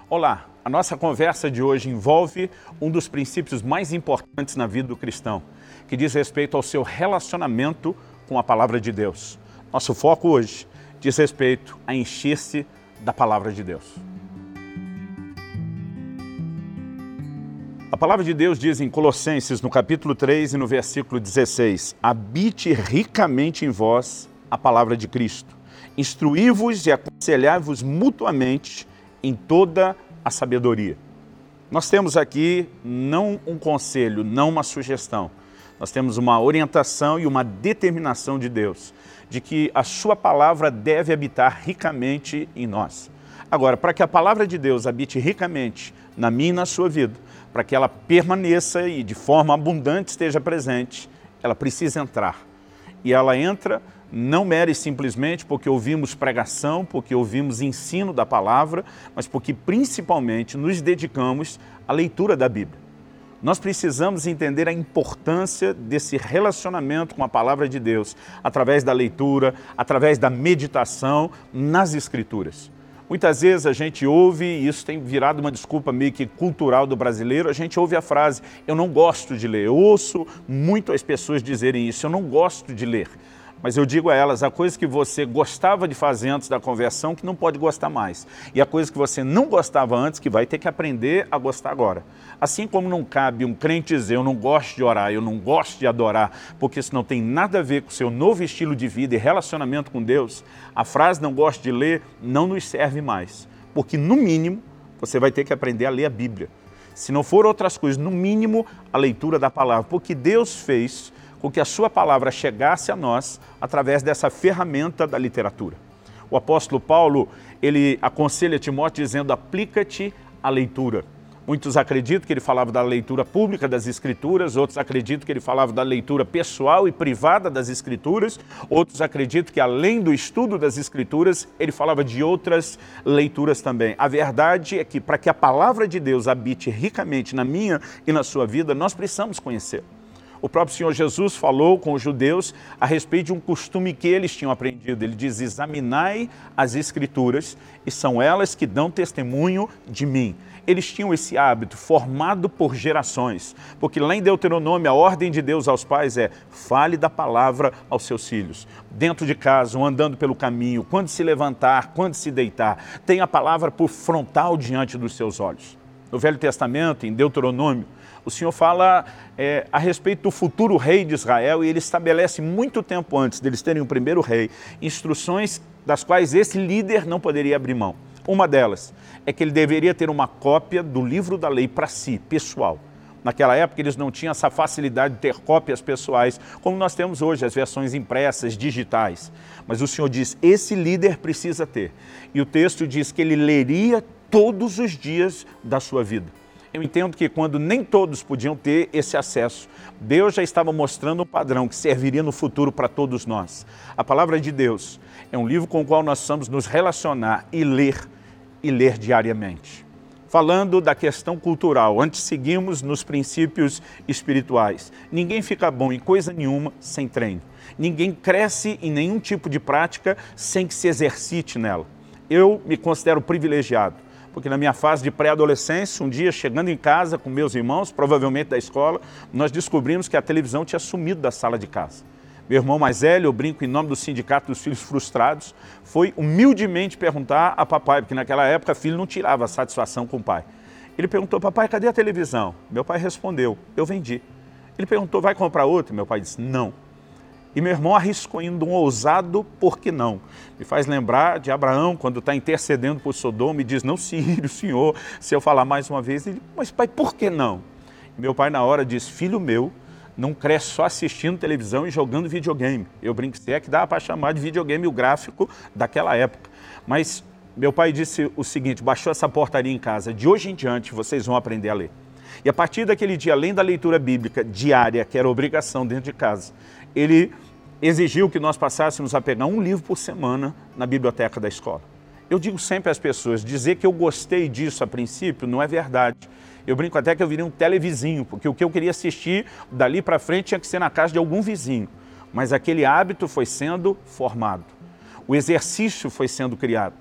Olá, a nossa conversa de hoje envolve um dos princípios mais importantes na vida do cristão, que diz respeito ao seu relacionamento com a Palavra de Deus. Nosso foco hoje diz respeito a encher-se da Palavra de Deus. A Palavra de Deus diz em Colossenses, no capítulo 3 e no versículo 16, habite ricamente em vós a Palavra de Cristo, instruí-vos e aconselhai-vos mutuamente em toda a sabedoria. Nós temos aqui não um conselho, não uma sugestão. Nós temos uma orientação e uma determinação de Deus, de que a sua palavra deve habitar ricamente em nós. Agora, para que a palavra de Deus habite ricamente na minha e na sua vida, para que ela permaneça e de forma abundante esteja presente, ela precisa entrar. E ela entra não mere simplesmente porque ouvimos pregação, porque ouvimos ensino da palavra, mas porque principalmente nos dedicamos à leitura da Bíblia. Nós precisamos entender a importância desse relacionamento com a palavra de Deus, através da leitura, através da meditação nas Escrituras. Muitas vezes a gente ouve, e isso tem virado uma desculpa meio que cultural do brasileiro, a gente ouve a frase, eu não gosto de ler. Eu ouço muito as pessoas dizerem isso, eu não gosto de ler. Mas eu digo a elas, a coisa que você gostava de fazer antes da conversão, que não pode gostar mais. E a coisa que você não gostava antes, que vai ter que aprender a gostar agora. Assim como não cabe um crente dizer, eu não gosto de orar, eu não gosto de adorar, porque isso não tem nada a ver com o seu novo estilo de vida e relacionamento com Deus, a frase não gosto de ler não nos serve mais. Porque no mínimo, você vai ter que aprender a ler a Bíblia. Se não for outras coisas, no mínimo, a leitura da palavra. Porque Deus fez com que a sua palavra chegasse a nós através dessa ferramenta da literatura. O apóstolo Paulo, ele aconselha Timóteo dizendo, aplica-te à leitura. Muitos acreditam que ele falava da leitura pública das Escrituras, outros acreditam que ele falava da leitura pessoal e privada das Escrituras, outros acreditam que além do estudo das Escrituras, ele falava de outras leituras também. A verdade é que para que a palavra de Deus habite ricamente na minha e na sua vida, nós precisamos conhecer. O próprio Senhor Jesus falou com os judeus a respeito de um costume que eles tinham aprendido. Ele diz, examinai as Escrituras e são elas que dão testemunho de mim. Eles tinham esse hábito formado por gerações, porque lá em Deuteronômio a ordem de Deus aos pais é fale da palavra aos seus filhos. Dentro de casa, ou andando pelo caminho, quando se levantar, quando se deitar, tenha a palavra por frontal diante dos seus olhos. No Velho Testamento, em Deuteronômio, o Senhor fala a respeito do futuro rei de Israel e ele estabelece muito tempo antes deles terem o primeiro rei, instruções das quais esse líder não poderia abrir mão. Uma delas é que ele deveria ter uma cópia do livro da lei para si, pessoal. Naquela época eles não tinham essa facilidade de ter cópias pessoais, como nós temos hoje, as versões impressas, digitais. Mas o Senhor diz, esse líder precisa ter. E o texto diz que ele leria todos os dias da sua vida. Eu entendo que quando nem todos podiam ter esse acesso, Deus já estava mostrando um padrão que serviria no futuro para todos nós. A palavra de Deus é um livro com o qual nós precisamos nos relacionar e ler diariamente. Falando da questão cultural, antes seguimos nos princípios espirituais. Ninguém fica bom em coisa nenhuma sem treino. Ninguém cresce em nenhum tipo de prática sem que se exercite nela. Eu me considero privilegiado. Porque na minha fase de pré-adolescência, um dia chegando em casa com meus irmãos, provavelmente da escola, nós descobrimos que a televisão tinha sumido da sala de casa. Meu irmão mais velho, eu brinco em nome do Sindicato dos Filhos Frustrados, foi humildemente perguntar a papai, porque naquela época filho não tirava satisfação com o pai. Ele perguntou, papai, cadê a televisão? Meu pai respondeu, eu vendi. Ele perguntou, vai comprar outra? Meu pai disse, não. E meu irmão arriscou indo um ousado, por que não? Me faz lembrar de Abraão, quando está intercedendo por Sodoma e diz, não se ire o Senhor, se eu falar mais uma vez, ele, mas pai, por que não? E meu pai na hora diz, filho meu, não cresce só assistindo televisão e jogando videogame. Eu brinco, se é que dá para chamar de videogame o gráfico daquela época. Mas meu pai disse o seguinte, baixou essa portaria em casa, de hoje em diante vocês vão aprender a ler. E a partir daquele dia, além da leitura bíblica diária, que era obrigação dentro de casa, ele exigiu que nós passássemos a pegar um livro por semana na biblioteca da escola. Eu digo sempre às pessoas, dizer que eu gostei disso a princípio não é verdade. Eu brinco até que eu virei um televizinho, porque o que eu queria assistir dali para frente tinha que ser na casa de algum vizinho. Mas aquele hábito foi sendo formado. O exercício foi sendo criado.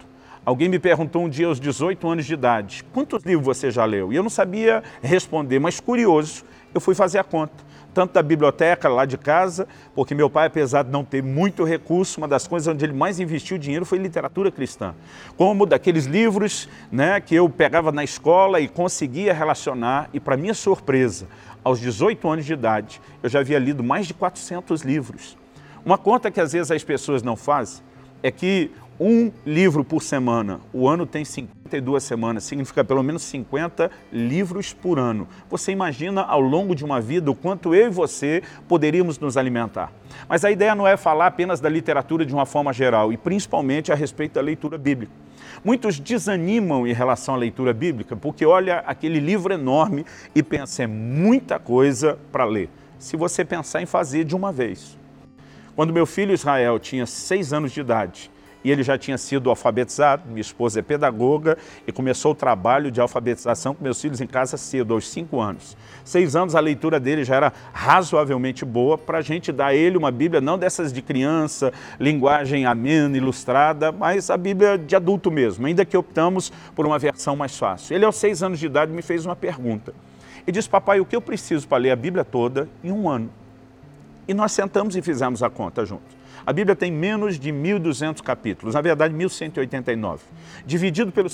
Alguém me perguntou um dia aos 18 anos de idade, quantos livros você já leu? E eu não sabia responder, mas curioso, eu fui fazer a conta. Tanto da biblioteca lá de casa, porque meu pai, apesar de não ter muito recurso, uma das coisas onde ele mais investiu dinheiro foi literatura cristã. Como daqueles livros, né, que eu pegava na escola e conseguia relacionar, e para minha surpresa, aos 18 anos de idade, eu já havia lido mais de 400 livros. Uma conta que às vezes as pessoas não fazem é que um livro por semana, o ano tem 52 semanas, significa pelo menos 50 livros por ano. Você imagina ao longo de uma vida o quanto eu e você poderíamos nos alimentar. Mas a ideia não é falar apenas da literatura de uma forma geral, e principalmente a respeito da leitura bíblica. Muitos desanimam em relação à leitura bíblica porque olha aquele livro enorme e pensa, é muita coisa para ler. Se você pensar em fazer de uma vez. Quando meu filho Israel tinha 6 anos de idade, e ele já tinha sido alfabetizado, minha esposa é pedagoga, e começou o trabalho de alfabetização com meus filhos em casa cedo, aos 5 anos. 6 anos a leitura dele já era razoavelmente boa para a gente dar a ele uma Bíblia, não dessas de criança, linguagem amena, ilustrada, mas a Bíblia de adulto mesmo, ainda que optamos por uma versão mais fácil. Ele aos 6 anos de idade me fez uma pergunta. Ele disse, papai, o que eu preciso para ler a Bíblia toda em um ano? E nós sentamos e fizemos a conta juntos. A Bíblia tem menos de 1.200 capítulos, na verdade 1.189. Dividido pelos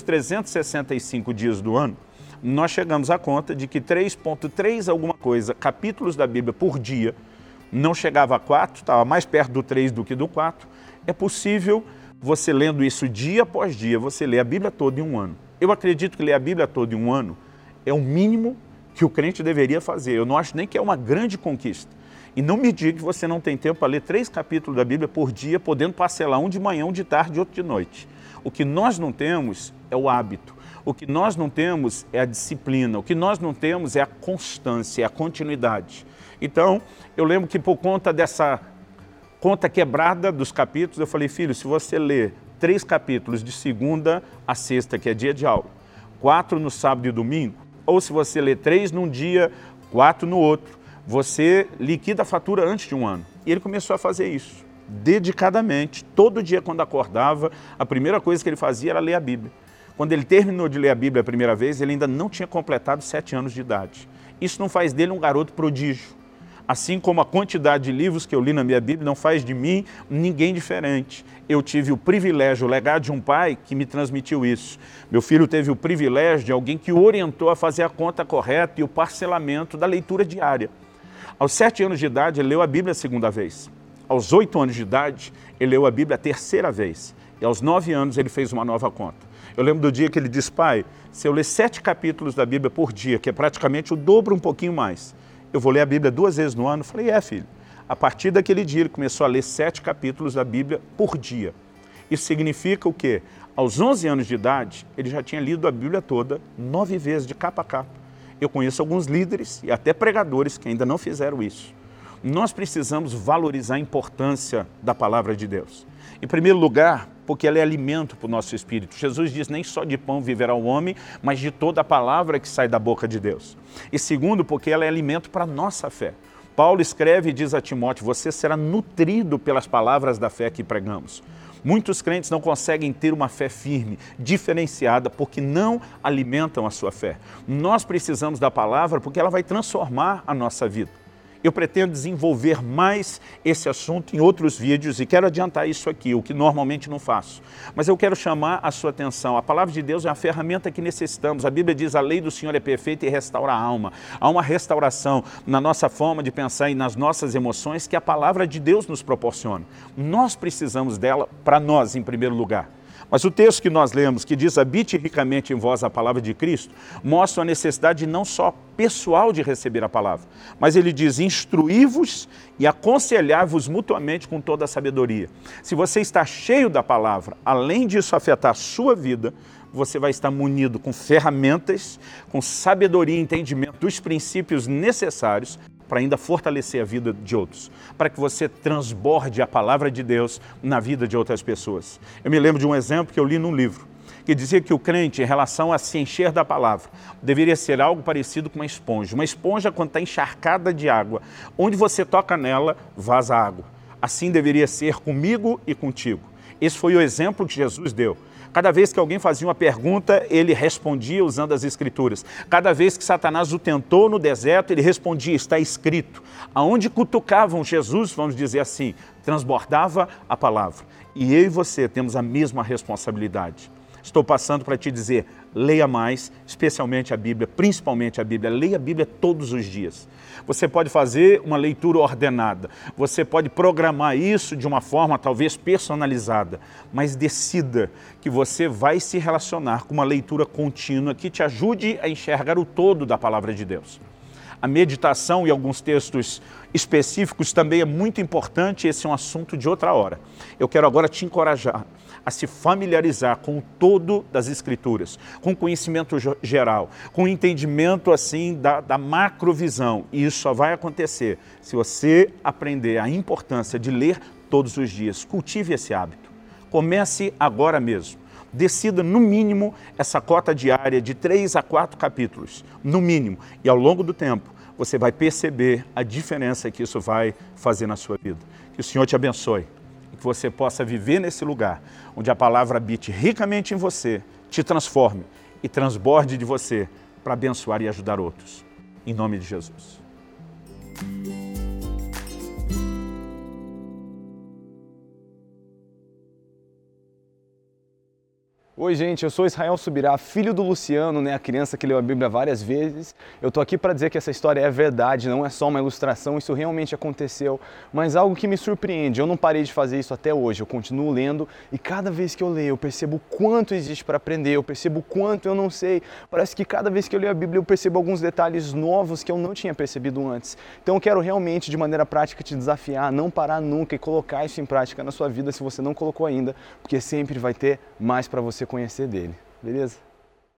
365 dias do ano, nós chegamos à conta de que 3,3 alguma coisa, capítulos da Bíblia por dia, não chegava a 4, estava mais perto do 3 do que do 4. É possível, você lendo isso dia após dia, você ler a Bíblia toda em um ano. Eu acredito que ler a Bíblia toda em um ano é o mínimo que o crente deveria fazer. Eu não acho nem que é uma grande conquista. E não me diga que você não tem tempo para ler 3 capítulos da Bíblia por dia, podendo parcelar um de manhã, um de tarde e outro de noite. O que nós não temos é o hábito. O que nós não temos é a disciplina. O que nós não temos é a constância, é a continuidade. Então, eu lembro que por conta dessa conta quebrada dos capítulos, eu falei, filho, se você ler 3 capítulos de segunda a sexta, que é dia de aula, 4 no sábado e domingo, ou se você ler 3 num dia, 4 no outro, você liquida a fatura antes de um ano. E ele começou a fazer isso, dedicadamente. Todo dia quando acordava, a primeira coisa que ele fazia era ler a Bíblia. Quando ele terminou de ler a Bíblia a primeira vez, ele ainda não tinha completado 7 anos de idade. Isso não faz dele um garoto prodígio. Assim como a quantidade de livros que eu li na minha Bíblia não faz de mim ninguém diferente. Eu tive o privilégio, o legado de um pai que me transmitiu isso. Meu filho teve o privilégio de alguém que o orientou a fazer a conta correta e o parcelamento da leitura diária. Aos 7 anos de idade, ele leu a Bíblia a segunda vez. Aos 8 anos de idade, ele leu a Bíblia a terceira vez. E aos 9 anos, ele fez uma nova conta. Eu lembro do dia que ele disse, pai, se eu ler 7 capítulos da Bíblia por dia, que é praticamente o dobro, um pouquinho mais, eu vou ler a Bíblia 2 vezes no ano? Eu falei, filho. A partir daquele dia, ele começou a ler 7 capítulos da Bíblia por dia. Isso significa o quê? Aos 11 anos de idade, ele já tinha lido a Bíblia toda 9 vezes, de capa a capa. Eu conheço alguns líderes e até pregadores que ainda não fizeram isso. Nós precisamos valorizar a importância da palavra de Deus. Em primeiro lugar, porque ela é alimento para o nosso espírito. Jesus diz, nem só de pão viverá o homem, mas de toda a palavra que sai da boca de Deus. E segundo, porque ela é alimento para a nossa fé. Paulo escreve e diz a Timóteo, você será nutrido pelas palavras da fé que pregamos. Muitos crentes não conseguem ter uma fé firme, diferenciada, porque não alimentam a sua fé. Nós precisamos da palavra porque ela vai transformar a nossa vida. Eu pretendo desenvolver mais esse assunto em outros vídeos e quero adiantar isso aqui, o que normalmente não faço. Mas eu quero chamar a sua atenção. A palavra de Deus é a ferramenta que necessitamos. A Bíblia diz, a lei do Senhor é perfeita e restaura a alma. Há uma restauração na nossa forma de pensar e nas nossas emoções que a palavra de Deus nos proporciona. Nós precisamos dela para nós, em primeiro lugar. Mas o texto que nós lemos, que diz, habite ricamente em vós a palavra de Cristo, mostra a necessidade não só pessoal de receber a palavra, mas ele diz, instruí-vos e aconselhai-vos mutuamente com toda a sabedoria. Se você está cheio da palavra, além disso afetar a sua vida, você vai estar munido com ferramentas, com sabedoria e entendimento dos princípios necessários para ainda fortalecer a vida de outros, para que você transborde a palavra de Deus na vida de outras pessoas. Eu me lembro de um exemplo que eu li num livro, que dizia que o crente, em relação a se encher da palavra, deveria ser algo parecido com uma esponja. Uma esponja, quando está encharcada de água, onde você toca nela, vaza água. Assim deveria ser comigo e contigo. Esse foi o exemplo que Jesus deu. Cada vez que alguém fazia uma pergunta, ele respondia usando as Escrituras. Cada vez que Satanás o tentou no deserto, ele respondia, está escrito. Aonde cutucavam Jesus, vamos dizer assim, transbordava a palavra. E eu e você temos a mesma responsabilidade. Estou passando para te dizer, leia mais, especialmente a Bíblia, principalmente a Bíblia. Leia a Bíblia todos os dias. Você pode fazer uma leitura ordenada, você pode programar isso de uma forma talvez personalizada, mas decida que você vai se relacionar com uma leitura contínua que te ajude a enxergar o todo da palavra de Deus. A meditação e alguns textos específicos também é muito importante, esse é um assunto de outra hora. Eu quero agora te encorajar a se familiarizar com o todo das Escrituras, com o conhecimento geral, com o entendimento assim da macrovisão. E isso só vai acontecer se você aprender a importância de ler todos os dias. Cultive esse hábito. Comece agora mesmo. Decida, no mínimo, essa cota diária de 3 a 4 capítulos, no mínimo. E ao longo do tempo, você vai perceber a diferença que isso vai fazer na sua vida. Que o Senhor te abençoe. Que você possa viver nesse lugar, onde a palavra habite ricamente em você, te transforme e transborde de você para abençoar e ajudar outros. Em nome de Jesus. Oi gente, eu sou Israel Subirá, filho do Luciano, a criança que leu a Bíblia várias vezes. Eu tô aqui para dizer que essa história é verdade, não é só uma ilustração, isso realmente aconteceu, mas algo que me surpreende, eu não parei de fazer isso até hoje, eu continuo lendo e cada vez que eu leio eu percebo o quanto existe para aprender, eu percebo o quanto eu não sei. Parece que cada vez que eu leio a Bíblia eu percebo alguns detalhes novos que eu não tinha percebido antes. Então eu quero realmente, de maneira prática, te desafiar a não parar nunca e colocar isso em prática na sua vida se você não colocou ainda, porque sempre vai ter mais para você conhecer dele, beleza?